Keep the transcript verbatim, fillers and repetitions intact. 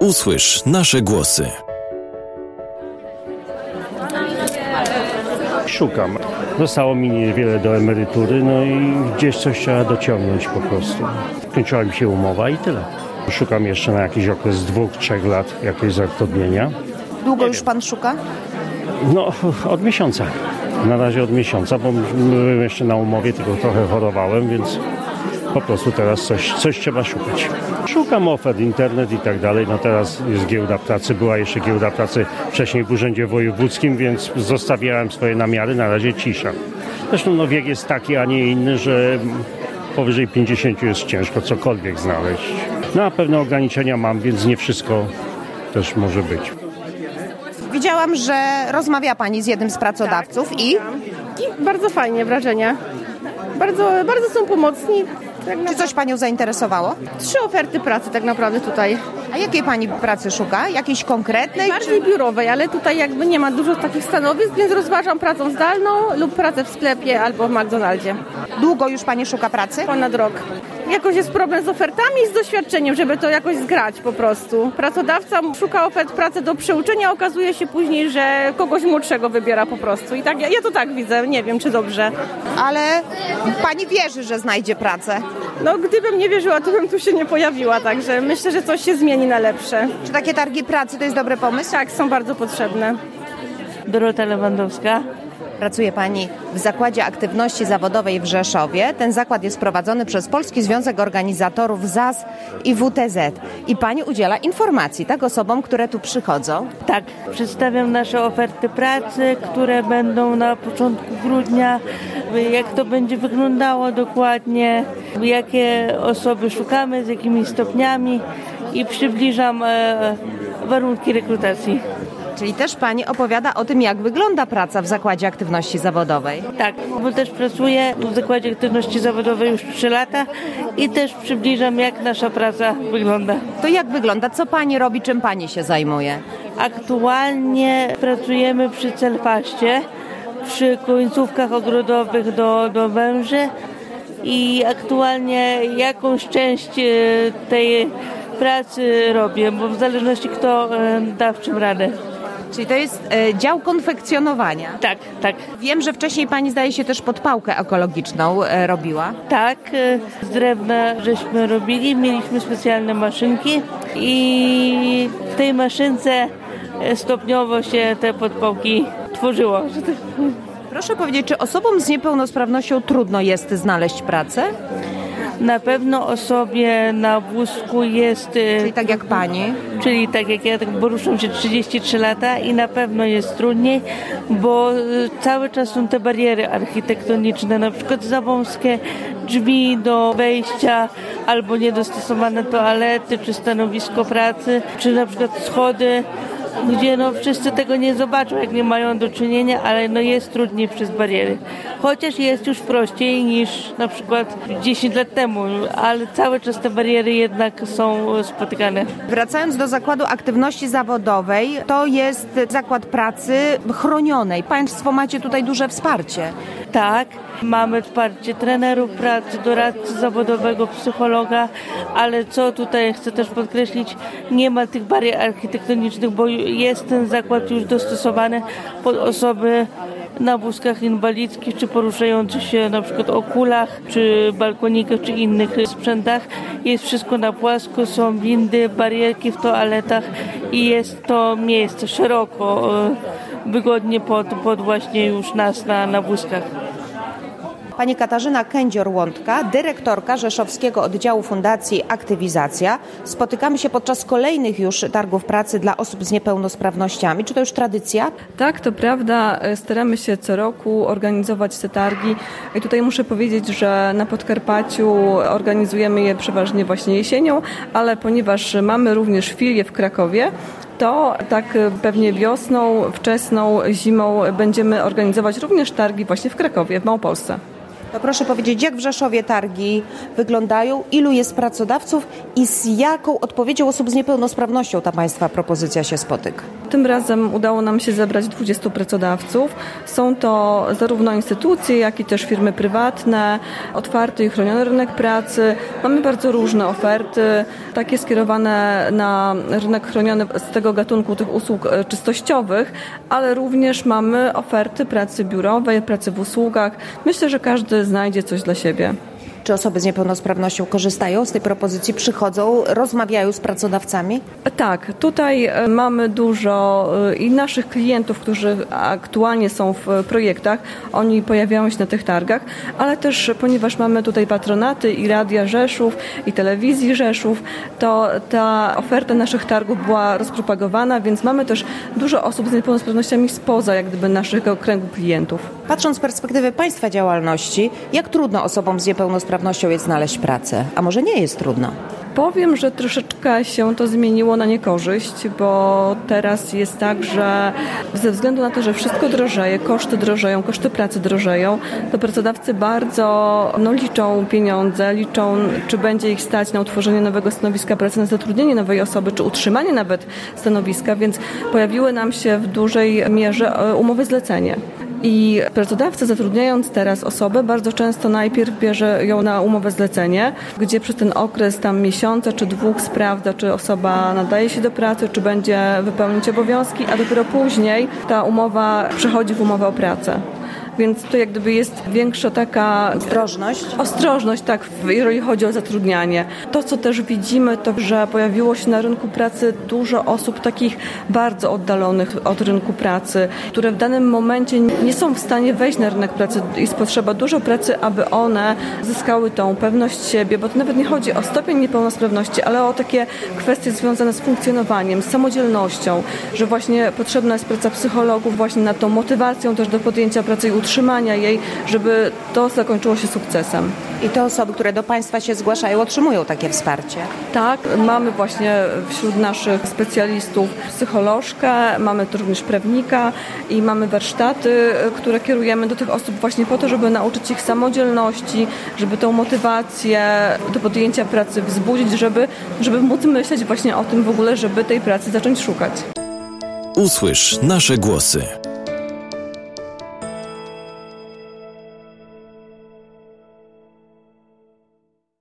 Usłysz nasze głosy. Szukam. Zostało mi niewiele do emerytury, no i gdzieś coś trzeba dociągnąć po prostu. Kończyła mi się umowa i tyle. Szukam jeszcze na jakiś okres dwóch, trzech lat jakiegoś zatrudnienia. Długo już pan szuka? No, od miesiąca. Na razie od miesiąca, bo byłem jeszcze na umowie, tylko trochę chorowałem, więc po prostu teraz coś, coś trzeba szukać. Szukam ofert, internet i tak dalej. No teraz jest giełda pracy, była jeszcze giełda pracy wcześniej w Urzędzie Wojewódzkim, więc zostawiałem swoje namiary, na razie cisza. Zresztą no, wiek jest taki, a nie inny, że powyżej pięćdziesięciu jest ciężko cokolwiek znaleźć. No a pewne ograniczenia mam, więc nie wszystko też może być. Widziałam, że rozmawia pani z jednym z pracodawców tak, i... I bardzo fajnie wrażenia. Bardzo, bardzo są pomocni. Tak Czy coś panią zainteresowało? Trzy oferty pracy tak naprawdę tutaj. A jakiej pani pracy szuka? Jakiejś konkretnej? Bardziej czy... biurowej, ale tutaj jakby nie ma dużo takich stanowisk, więc rozważam pracę zdalną lub pracę w sklepie albo w McDonaldzie. Długo już pani szuka pracy? Ponad rok. Jakoś jest problem z ofertami i z doświadczeniem, żeby to jakoś zgrać po prostu. Pracodawca szuka ofert pracy do przeuczenia, okazuje się później, że kogoś młodszego wybiera po prostu. I tak ja, ja to tak widzę, nie wiem czy dobrze. Ale pani wierzy, że znajdzie pracę? No gdybym nie wierzyła, to bym tu się nie pojawiła, także myślę, że coś się zmieni na lepsze. Czy takie targi pracy to jest dobry pomysł? Tak, są bardzo potrzebne. Dorota Lewandowska. Pracuje pani w Zakładzie Aktywności Zawodowej w Rzeszowie. Ten zakład jest prowadzony przez Polski Związek Organizatorów Z A S i W T Z. I pani udziela informacji, tak, osobom, które tu przychodzą? Tak, przedstawiam nasze oferty pracy, które będą na początku grudnia, jak to będzie wyglądało dokładnie, jakie osoby szukamy, z jakimi stopniami i przybliżam e, warunki rekrutacji. Czyli też pani opowiada o tym, jak wygląda praca w Zakładzie Aktywności Zawodowej. Tak, bo też pracuję w Zakładzie Aktywności Zawodowej już trzy lata i też przybliżam, jak nasza praca wygląda. To jak wygląda? Co pani robi? Czym pani się zajmuje? Aktualnie pracujemy przy celfaście, przy końcówkach ogrodowych do, do węży i aktualnie jakąś część tej pracy robię, bo w zależności kto da w czym radę. Czyli to jest e, dział konfekcjonowania. Tak, tak. Wiem, że wcześniej pani zdaje się też podpałkę ekologiczną e, robiła. Tak, z drewna żeśmy robili, mieliśmy specjalne maszynki i w tej maszynce stopniowo się te podpałki tworzyło. Proszę powiedzieć, czy osobom z niepełnosprawnością trudno jest znaleźć pracę? Na pewno osobie na wózku jest... Czyli tak jak pani? Czyli tak jak ja, tak poruszam się trzydzieści trzy lata i na pewno jest trudniej, bo cały czas są te bariery architektoniczne, na przykład za wąskie drzwi do wejścia, albo niedostosowane toalety, czy stanowisko pracy, czy na przykład schody, gdzie no wszyscy tego nie zobaczą, jak nie mają do czynienia, ale no jest trudniej przez bariery. Chociaż jest już prościej niż na przykład dziesięć lat temu, ale cały czas te bariery jednak są spotykane. Wracając do Zakładu Aktywności Zawodowej, to jest zakład pracy chronionej. Państwo macie tutaj duże wsparcie. Tak, mamy wsparcie trenerów pracy, doradcy zawodowego, psychologa, ale co tutaj chcę też podkreślić, nie ma tych barier architektonicznych, bo jest ten zakład już dostosowany pod osoby na wózkach inwalidzkich, czy poruszających się na przykład o kulach, czy balkonikach, czy innych sprzętach. Jest wszystko na płasko, są windy, barierki w toaletach i jest to miejsce szeroko, wygodnie pod, pod właśnie już nas na, na wózkach. Pani Katarzyna Kędzior-Łądka, dyrektorka Rzeszowskiego Oddziału Fundacji Aktywizacja. Spotykamy się podczas kolejnych już targów pracy dla osób z niepełnosprawnościami. Czy to już tradycja? Tak, to prawda. Staramy się co roku organizować te targi. I tutaj muszę powiedzieć, że na Podkarpaciu organizujemy je przeważnie właśnie jesienią, ale ponieważ mamy również filię w Krakowie, to tak pewnie wiosną, wczesną, zimą będziemy organizować również targi właśnie w Krakowie, w Małopolsce. To proszę powiedzieć, jak w Rzeszowie targi wyglądają, ilu jest pracodawców i z jaką odpowiedzią osób z niepełnosprawnością ta Państwa propozycja się spotyka? Tym razem udało nam się zebrać dwudziestu pracodawców. Są to zarówno instytucje, jak i też firmy prywatne, otwarty i chroniony rynek pracy. Mamy bardzo różne oferty, takie skierowane na rynek chroniony z tego gatunku tych usług czystościowych, ale również mamy oferty pracy biurowej, pracy w usługach. Myślę, że każdy znajdzie coś dla siebie. Czy osoby z niepełnosprawnością korzystają z tej propozycji, przychodzą, rozmawiają z pracodawcami? Tak, tutaj mamy dużo i naszych klientów, którzy aktualnie są w projektach, oni pojawiają się na tych targach, ale też ponieważ mamy tutaj patronaty i Radia Rzeszów, i Telewizji Rzeszów, to ta oferta naszych targów była rozpropagowana, więc mamy też dużo osób z niepełnosprawnościami spoza jak gdyby naszego kręgu klientów. Patrząc z perspektywy Państwa działalności, jak trudno osobom z niepełnosprawnością jest znaleźć pracę? A może nie jest trudno? Powiem, że troszeczkę się to zmieniło na niekorzyść, bo teraz jest tak, że ze względu na to, że wszystko drożeje, koszty drożeją, koszty pracy drożeją, to pracodawcy bardzo no, liczą pieniądze, liczą, czy będzie ich stać na utworzenie nowego stanowiska pracy, na zatrudnienie nowej osoby, czy utrzymanie nawet stanowiska, więc pojawiły nam się w dużej mierze umowy zlecenie. I pracodawca, zatrudniając teraz osobę, bardzo często najpierw bierze ją na umowę zlecenie, gdzie przez ten okres tam miesiąca czy dwóch sprawdza, czy osoba nadaje się do pracy, czy będzie wypełnić obowiązki, a dopiero później ta umowa przechodzi w umowę o pracę. Więc to jak gdyby jest większa taka ostrożność. Ostrożność, tak, jeżeli chodzi o zatrudnianie. To, co też widzimy, to, że pojawiło się na rynku pracy dużo osób takich bardzo oddalonych od rynku pracy, które w danym momencie nie są w stanie wejść na rynek pracy. Jest potrzeba dużo pracy, aby one zyskały tą pewność siebie, bo to nawet nie chodzi o stopień niepełnosprawności, ale o takie kwestie związane z funkcjonowaniem, z samodzielnością, że właśnie potrzebna jest praca psychologów właśnie nad tą motywacją też do podjęcia pracy i utrzymania jej, żeby to zakończyło się sukcesem. I te osoby, które do Państwa się zgłaszają, otrzymują takie wsparcie? Tak, mamy właśnie wśród naszych specjalistów psycholożkę, mamy tu również prawnika i mamy warsztaty, które kierujemy do tych osób właśnie po to, żeby nauczyć ich samodzielności, żeby tą motywację do podjęcia pracy wzbudzić, żeby, żeby móc myśleć właśnie o tym w ogóle, żeby tej pracy zacząć szukać. Usłysz nasze głosy.